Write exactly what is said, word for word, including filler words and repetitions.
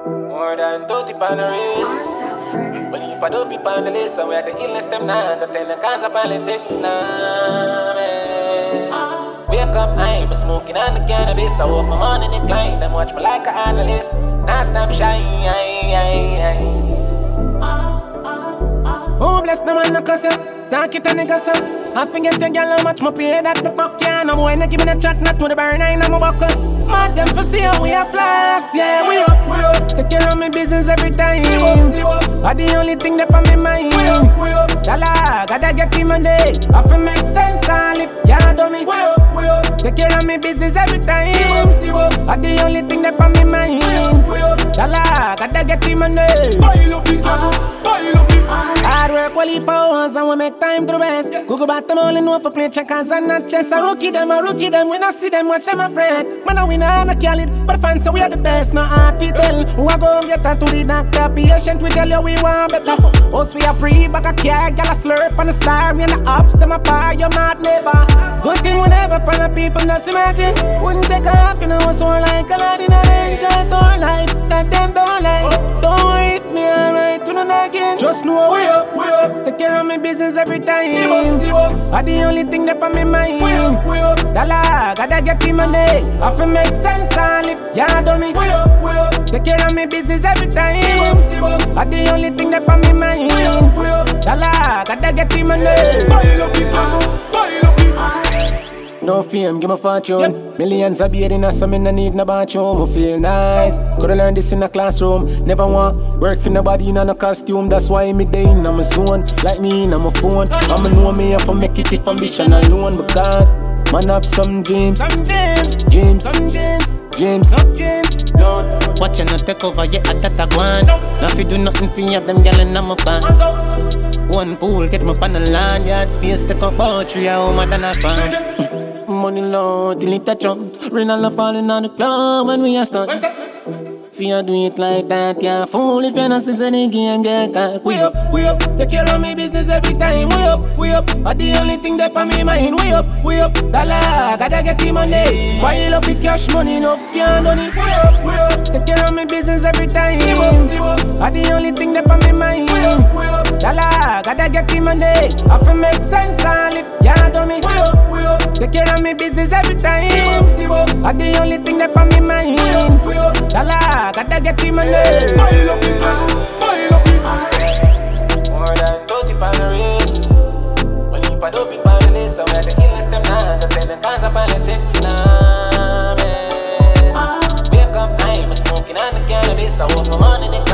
More than thirty on the wrist. Well, if I don't be on the list, and we are the illness, them now. Got tell the cause of politics now, man. Wake up high, but smoking on the cannabis. I woke my morning in blind and watch me like an analyst. Now stop shy, oh, bless the man, no cuss ya. Talk it a nigga, so I forget your girl how much my pay that the fuck ya. No boy, no give me the chat, not to the burn, I know my buckle. Mad them for see how we are flash, yeah, we up, we up. Take care of me business every time. Are the only thing that on me mind. We up, we up. Dollar, gotta get him on day. I feel make sense, I'll lift ya dummy. We up, we up. Take care of me business every time. Are the only thing that on me mind. We up, we up. Dollar, gotta get him on day. Buy up it, buy up it. Hard work, well, he powers, and we make time to the best. Google back them all in one for play checkers and not chess. I rookie them, I rookie them. When I see them, watch them afraid. Man, I win, I call it. But the fans say we are the best, no hard to tell. Who I go get her to the doctor? Patient, we tell you we want better. Us, we are free, back a car, gal a slurp on the star. Me and the ups, them a fire, you're mad never. Good thing whenever for the people, just imagine. Wouldn't take off, you know, it's more like a lot in an enjoy door life. That them don't like. Don't worry if me alright, you know again. Just know we up, we up. Take care of me business every time. Are the only thing that on me mind. We up, we up. Dollar, gotta get him on day. I feel make sense, I'll lift ya dummy. We up, we up. Take care of me business every time. Are the only thing that on me mind. We up, we up. Dollar, gotta get him on day. Buy up it, buy up it. No fame, give me fortune. Yep. Millions of beer in a some, I need no bathroom. I feel nice. Coulda learned this in a classroom. Never want work for nobody in no costume. That's why me day in my zone. Like me in my phone. I'ma know me if I make it if ambition alone. Because man have some dreams. Some dreams. Dreams. Some dreams. Dreams. Some dreams. Lord. Watch you not take over, yeah, I got a one. Now if you do nothing for you, have them yelling on my pan. One pool, get me up on the land. Yard space, take up about three hours than a fan. Money low, till it a jump. Rain all falling on the club when we are stunned. If you do it like that, you're fool. If you're not in the game, get that. We up, we up. Take care of me business every time. We up, we up. Are the only thing that on me mind. We up, we up. Dollar, gotta get him money. Pile up the cash money, enough can't done it. We up, we up. Take care of me business every time. Are the only thing that on me mind. We up, we up. Dollar, gotta get him money. I feel make sense, I'll lift ya dummy. We up, we up. Take care of me business every time. Are the only thing that on me mind. We up, we up. Dollar, gotta get him money. Buy up it, buy up it. More than thirty on the wrist. Well, if I don't be on the list, so we are the illness, them now. Got tell the cause of politics now, man. Wake up high, I'm smoking on the cannabis. I woke my morning in